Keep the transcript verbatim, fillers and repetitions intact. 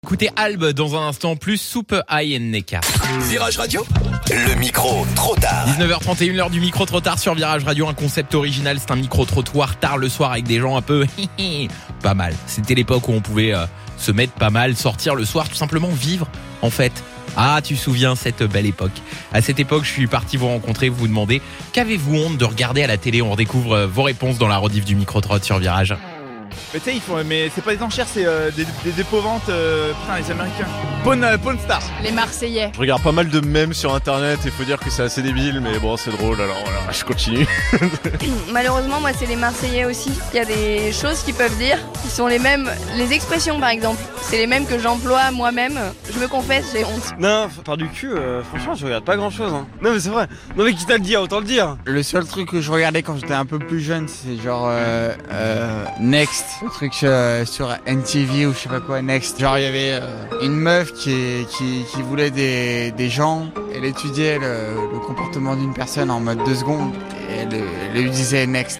Écoutez Albe dans un instant, plus soupe ail et Neka. Virage Radio, le micro trop tard. dix-neuf heures trente et une, l'heure du micro trop tard sur Virage Radio. Un concept original, c'est un micro-trottoir tard le soir avec des gens un peu pas mal. C'était l'époque où on pouvait euh, se mettre pas mal, sortir le soir, tout simplement vivre en fait. Ah, tu te souviens cette belle époque. À cette époque, je suis parti vous rencontrer, vous demander qu'avez-vous honte de regarder à la télé. On redécouvre euh, vos réponses dans la rediff du micro-trot sur Virage. Mais tu sais, ils font, mais c'est pas des enchères, c'est euh, des, des dépôt-ventes, euh, putain, les Américains. Pawn, euh, Pawn Star. Les Marseillais. Je regarde pas mal de mèmes sur internet et faut dire que c'est assez débile, mais bon, c'est drôle, alors voilà, je continue. Malheureusement, moi, c'est les Marseillais aussi. Il y a des choses qu'ils peuvent dire qui sont les mêmes. Les expressions, par exemple, c'est les mêmes que j'emploie moi-même. Je me confesse, j'ai honte. Non, par du cul, euh, franchement, je regarde pas grand-chose. Hein. Non, mais c'est vrai. Non, mais quitte à le dire, autant le dire. Le seul truc que je regardais quand j'étais un peu plus jeune, c'est genre euh, euh, Next, le truc euh, sur M T V ou je sais pas quoi, Next. Genre il y avait euh, une meuf qui, qui, qui voulait des, des gens, elle étudiait le, le comportement d'une personne en mode deux secondes et elle, elle lui disait Next.